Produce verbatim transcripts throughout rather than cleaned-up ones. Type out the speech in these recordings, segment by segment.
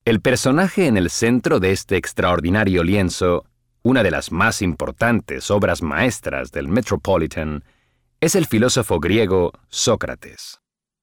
El personaje en el centro de este extraordinario lienzo, una de las más importantes obras maestras del Metropolitan, es el filósofo griego Sócrates.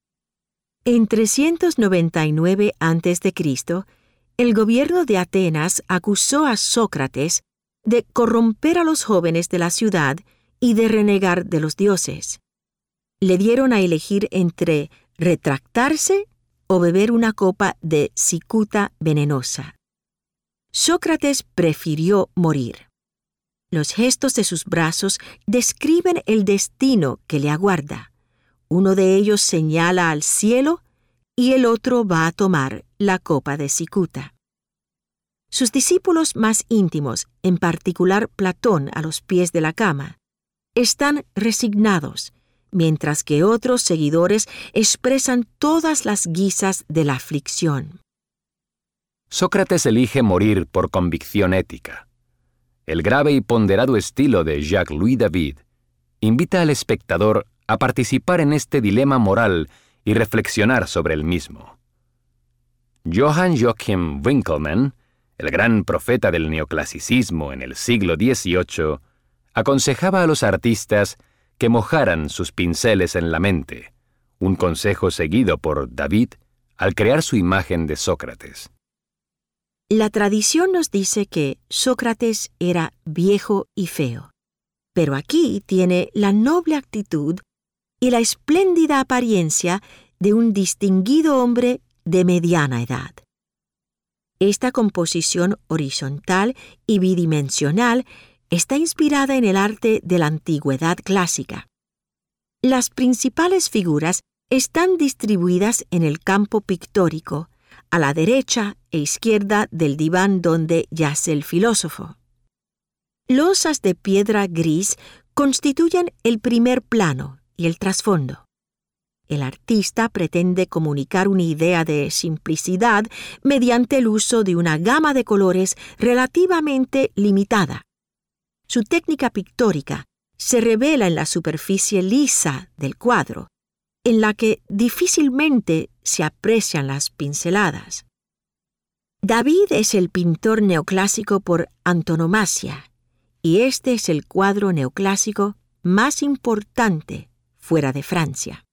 En trescientos noventa y nueve antes de Cristo, el gobierno de Atenas acusó a Sócrates de corromper a los jóvenes de la ciudad y de renegar de los dioses. Le dieron a elegir entre retractarse o beber una copa de cicuta venenosa. Sócrates prefirió morir. Los gestos de sus brazos describen el destino que le aguarda. Uno de ellos señala al cielo y el otro va a tomar la copa de cicuta. Sus discípulos más íntimos, en particular Platón a los pies de la cama, están resignados, mientras que otros seguidores expresan todas las guisas de la aflicción. Sócrates elige morir por convicción ética. El grave y ponderado estilo de Jacques-Louis David invita al espectador a participar en este dilema moral y reflexionar sobre el mismo. Johann Joachim Winckelmann, el gran profeta del neoclasicismo en el siglo dieciocho, aconsejaba a los artistas que mojaran sus pinceles en la mente, un consejo seguido por David al crear su imagen de Sócrates. La tradición nos dice que Sócrates era viejo y feo, pero aquí tiene la noble actitud y la espléndida apariencia de un distinguido hombre de mediana edad. Esta composición horizontal y bidimensional está inspirada en el arte de la antigüedad clásica. Las principales figuras están distribuidas en el campo pictórico, a la derecha e izquierda del diván donde yace el filósofo. Losas de piedra gris constituyen el primer plano y el trasfondo. El artista pretende comunicar una idea de simplicidad mediante el uso de una gama de colores relativamente limitada. Su técnica pictórica se revela en la superficie lisa del cuadro, en la que difícilmente se aprecian las pinceladas. David es el pintor neoclásico por antonomasia, y este es el cuadro neoclásico más importante fuera de Francia.